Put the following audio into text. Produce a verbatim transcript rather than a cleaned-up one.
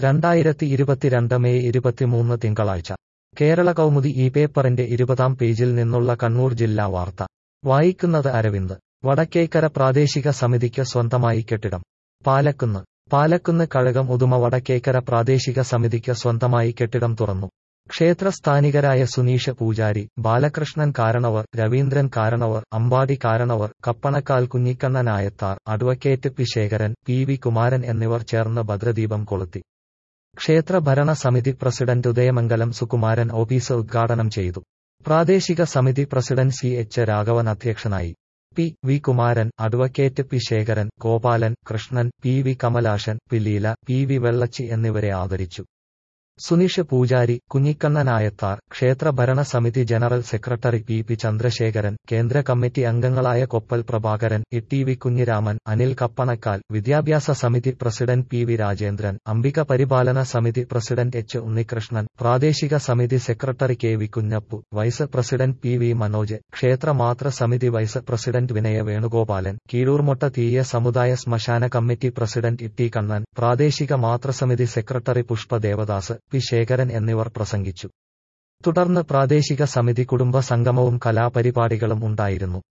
രണ്ടായിരത്തി ഇരുപത്തിരണ്ട് മെയ് ഇരുപത്തിമൂന്ന് തിങ്കളാഴ്ച കേരള കൗമുദി ഈ പേപ്പറിന്റെ ഇരുപതാം പേജിൽ നിന്നുള്ള കണ്ണൂർ ജില്ലാ വാർത്ത വായിക്കുന്നത് അരവിന്ദ്. വടക്കേക്കര പ്രാദേശിക സമിതിക്ക് സ്വന്തമായി കെട്ടിടം. പാലക്കുന്ന് പാലക്കുന്ന് കഴകം ഉദുമ വടക്കേക്കര പ്രാദേശിക സമിതിക്ക് സ്വന്തമായി കെട്ടിടം തുറന്നു. ക്ഷേത്രസ്ഥാനികരായ സുനീഷ് പൂജാരി, ബാലകൃഷ്ണൻ കാരണവർ, രവീന്ദ്രൻ കാരണവർ, അമ്പാടി കാരണവർ, Kappanakkal Kunhikannan Nayathar, advocate P Sekharan, P V Kumaran എന്നിവർ ചേർന്ന് ഭദ്രദീപം കൊളുത്തി. ക്ഷേത്ര ഭരണ സമിതി പ്രസിഡന്റ് ഉദയമംഗലം സുകുമാരൻ ഓഫീസ് ഉദ്ഘാടനം ചെയ്തു. പ്രാദേശിക സമിതി പ്രസിഡന്റ് സി എച്ച് രാഘവൻ അധ്യക്ഷനായി. P V Kumaran, advocate P Sekharan, Gopalan, Krishnan, P V Kamalasan, P Leela, P V Vellachi എന്നിവരെ ആദരിച്ചു. സുനീഷ് പൂജാരി, കുഞ്ഞിക്കണ്ണൻ നായത്താർ, ക്ഷേത്ര ഭരണ സമിതി general secretary P P Chandrasekharan, കേന്ദ്ര കമ്മിറ്റി അംഗങ്ങളായ Koppal Prabhakaran, E T V Kunhiraman, Anil Kappanakkal, വിദ്യാഭ്യാസ സമിതി president P V Rajendran, Ambika പരിപാലന സമിതി പ്രസിഡന്റ് എച്ച് ഉണ്ണികൃഷ്ണൻ, പ്രാദേശിക സമിതി secretary K V Kunhappu, vice president P V Manoj, ക്ഷേത്ര മാതൃ സമിതി വൈസ് പ്രസിഡന്റ് വിനയ വേണുഗോപാലൻ, കീഴൂർമൊട്ട തീയ സമുദായ ശ്മശാന committee president E T Kannan, പ്രാദേശിക മാതൃസമിതി സെക്രട്ടറി പുഷ്പ ദേവദാസ്, പി ശേഖരൻ എന്നിവർ പ്രസംഗിച്ചു. തുടർന്ന് പ്രാദേശിക സമിതി കുടുംബ സംഗമവും കലാപരിപാടികളും ഉണ്ടായിരുന്നു.